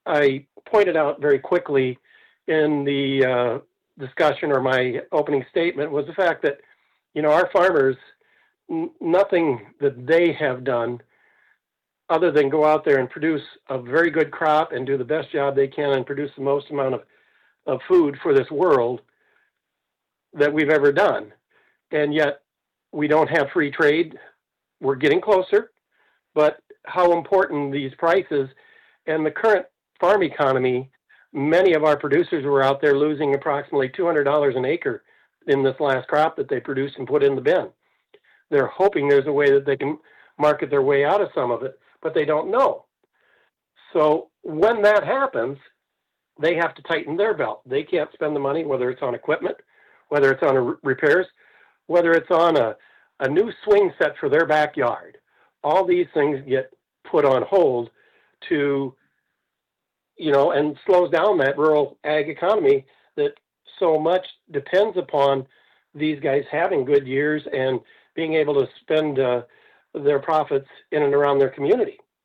I pointed out very quickly in the discussion or my opening statement was the fact that, our farmers, nothing that they have done other than go out there and produce a very good crop and do the best job they can and produce the most amount of food for this world that we've ever done. And yet we don't have free trade. We're getting closer, but how important these prices and the current farm economy, many of our producers were out there losing approximately $200 an acre in this last crop that they produced and put in the bin. They're hoping there's a way that they can market their way out of some of it, but they don't know. So when that happens, they have to tighten their belt. They can't spend the money, whether it's on equipment, whether it's on repairs, whether it's on a new swing set for their backyard. All these things get put on hold to, and slows down that rural ag economy that so much depends upon these guys having good years and being able to spend their profits in and around their community.